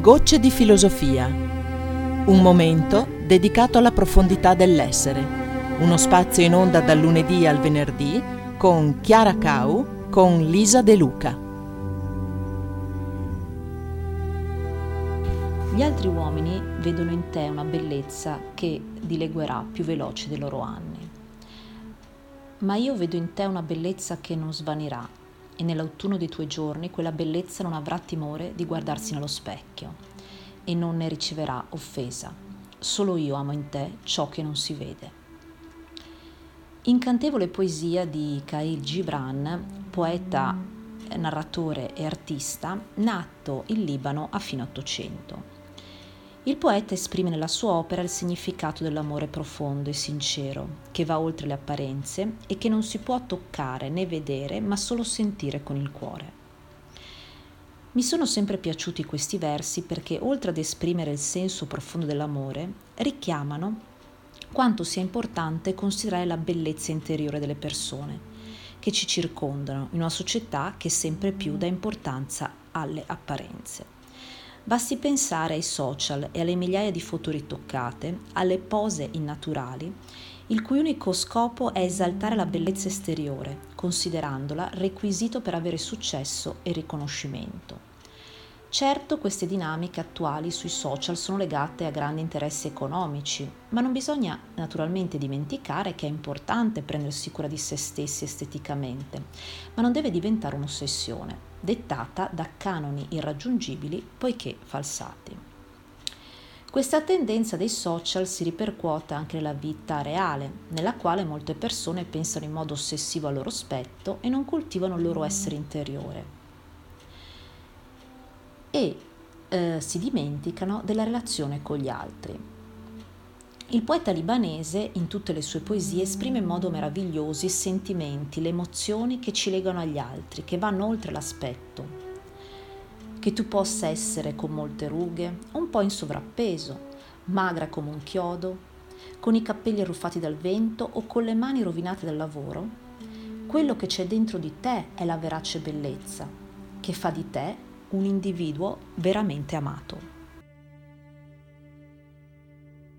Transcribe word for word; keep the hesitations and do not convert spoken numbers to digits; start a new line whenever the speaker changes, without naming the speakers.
Gocce di filosofia. Un momento dedicato alla profondità dell'essere. Uno spazio in onda dal lunedì al venerdì con Chiara Cau, con Lisa De Luca.
Gli altri uomini vedono in te una bellezza che dileguerà più veloce dei loro anni. Ma io vedo in te una bellezza che non svanirà, e nell'autunno dei tuoi giorni quella bellezza non avrà timore di guardarsi nello specchio e non ne riceverà offesa. Solo io amo in te ciò che non si vede. Incantevole poesia di Khalil Gibran, poeta, narratore e artista, nato in Libano a fine Ottocento. Il poeta esprime nella sua opera il significato dell'amore profondo e sincero, che va oltre le apparenze e che non si può toccare né vedere, ma solo sentire con il cuore. Mi sono sempre piaciuti questi versi perché, oltre ad esprimere il senso profondo dell'amore, richiamano quanto sia importante considerare la bellezza interiore delle persone che ci circondano in una società che sempre più dà importanza alle apparenze. Basti pensare ai social e alle migliaia di foto ritoccate, alle pose innaturali, il cui unico scopo è esaltare la bellezza esteriore, considerandola requisito per avere successo e riconoscimento. Certo, queste dinamiche attuali sui social sono legate a grandi interessi economici, ma non bisogna naturalmente dimenticare che è importante prendersi cura di se stessi esteticamente, ma non deve diventare un'ossessione, dettata da canoni irraggiungibili poiché falsati. Questa tendenza dei social si ripercuote anche nella vita reale, nella quale molte persone pensano in modo ossessivo al loro aspetto e non coltivano il loro essere interiore. e eh, si dimenticano della relazione con gli altri. Il poeta libanese, in tutte le sue poesie, esprime in modo meraviglioso i sentimenti, le emozioni che ci legano agli altri, che vanno oltre l'aspetto. Che tu possa essere con molte rughe, un po' in sovrappeso, magra come un chiodo, con i capelli arruffati dal vento o con le mani rovinate dal lavoro, quello che c'è dentro di te è la verace bellezza, che fa di te un individuo veramente amato.